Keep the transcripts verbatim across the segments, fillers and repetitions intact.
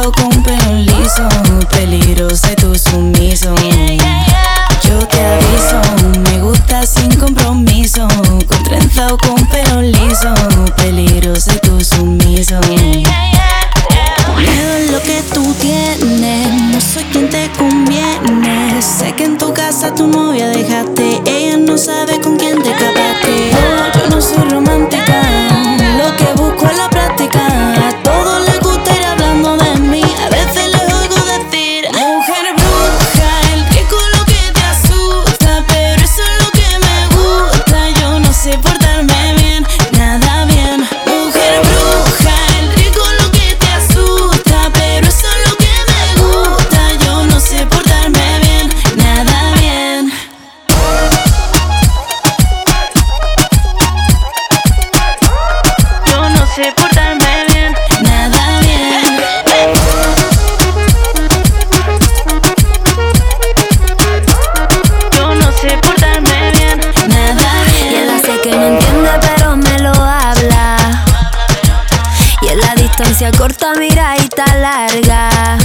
trenzado con pelo liso, peligroso y tú sumiso. Yo te aviso, me gusta sin compromiso, con trenzado con pelo liso, peligroso y tú sumiso. Miedo es lo que tú tienes, no soy quien te conviene. Sé que en tu casa tu novia dejaste, ella no sabe con quién te escapaste. No, yo no soy romántica, lo que busco es la práctica. A todos les gusta ir hablando de mí, a veces les oigo decir: mujer bruja, el rico lo que te asusta, pero eso es lo que me gusta. Yo no sé portarme bien, nada bien. Mujer bruja, el rico lo que te asusta, pero eso es lo que me gusta. Yo no sé portarme bien, nada bien. Yo no sé portarme bien, nada bien. Yo no sé portarme bien, nada bien. Y él hace que no entiende pero me lo habla. Y en la distancia corta mira y está larga.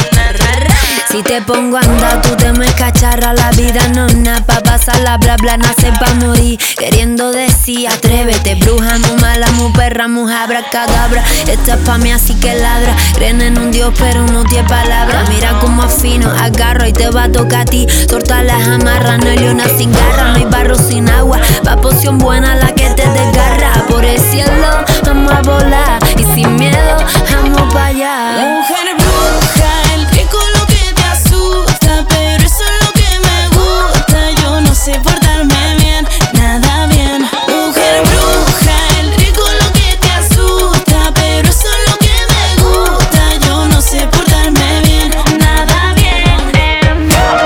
Si te pongo a andar, tú te me cacharra. La vida no es nada pa' pasarla, bla bla, nace pa' morir. Queriendo decir, atrévete, bruja, mu mala, mu perra, mu abracadabra. Esta es pa' mí, así que ladra. Creen en un Dios, pero no tiene palabra. Mira como afino, agarro y te va a tocar a ti. Torta las amarras, no hay leona sin garra, no hay barro sin agua. Pa' poción buena la que te desgarra. Por el cielo, vamos a volar. Y sin miedo, vamos pa' allá. Mujer bruja, el rico lo que te asusta, pero eso es lo que me gusta. Yo no sé portarme bien, nada bien. Mujer bruja, el rico lo que te asusta, pero eso es lo que me gusta. Yo no sé portarme bien, nada bien.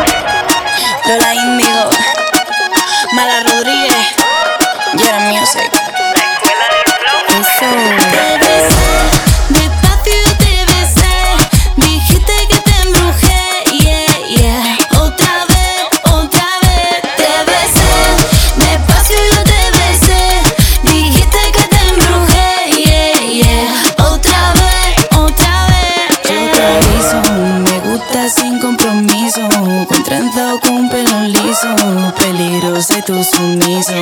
Lola Índigo, Mala Rodríguez, Yera Music. Eso. Te besé, despacio yo te besé, dijiste que te embrujé, yeah, yeah. Otra vez, otra vez, te besé, despacio yo te besé, dijiste que te embrujé, yeah, yeah. Otra vez, otra vez. Yo te aviso, me gusta sin compromiso, con trenzado con pelo liso, peligroso y tú sumiso.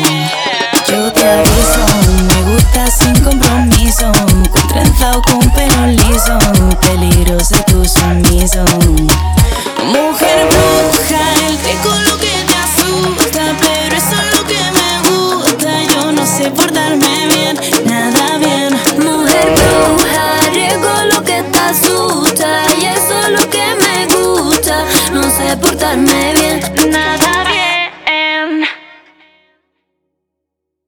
Yo te aviso, me gusta sin compromiso, con trenzado con pelo liso, peligroso y tú sumiso. Mujer bruja, el rico lo que te asusta, pero eso es lo que me gusta. Yo no sé portarme bien, nada bien. Mujer bruja, riesgo lo que te asusta. Y eso es lo que me gusta. No sé portarme bien.